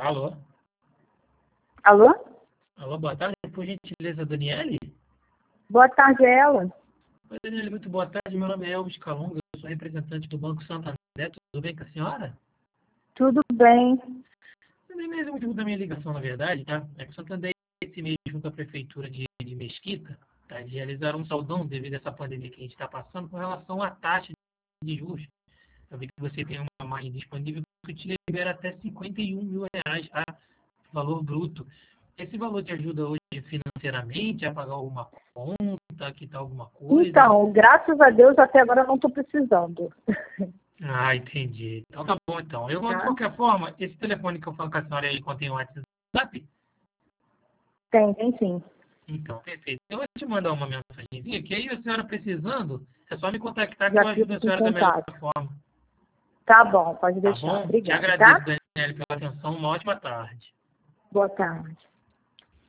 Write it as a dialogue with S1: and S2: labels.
S1: Alô?
S2: Alô?
S1: Alô, boa tarde. Por gentileza, Daniele?
S2: Boa tarde, é ela.
S1: Oi, Daniele, muito boa tarde. Meu nome é Elvis Calunga, eu sou representante do Banco Santander. Tudo bem com a senhora?
S2: Tudo bem?
S1: Nem mesmo o motivo da minha ligação, na verdade, tá? É que o Santander, esse mês, junto à Prefeitura de Mesquita, tá? De realizar um saudão devido a essa pandemia que a gente está passando com relação à taxa de juros. Eu vi que você tem uma margem disponível que te libera até R$ 51 mil, tá? Valor bruto. Esse valor te ajuda hoje financeiramente a pagar alguma conta, a quitar alguma coisa?
S2: Então, graças a Deus, até agora eu não estou precisando.
S1: Ah, entendi. Então tá bom, então. Eu vou, de
S2: Tá?
S1: qualquer forma, esse telefone que eu falo com a senhora aí contém o WhatsApp?
S2: Tem sim.
S1: Então, perfeito. Eu vou te mandar uma mensagenzinha, que aí a senhora precisando, é só me contactar que eu
S2: Já
S1: ajudo a
S2: fico em
S1: senhora da melhor
S2: contato.
S1: forma.
S2: Tá bom, pode
S1: Tá
S2: deixar.
S1: bom? Te
S2: Obrigada,
S1: agradeço,
S2: tá?
S1: Daniela, pela atenção. Uma ótima tarde.
S2: Boa tarde.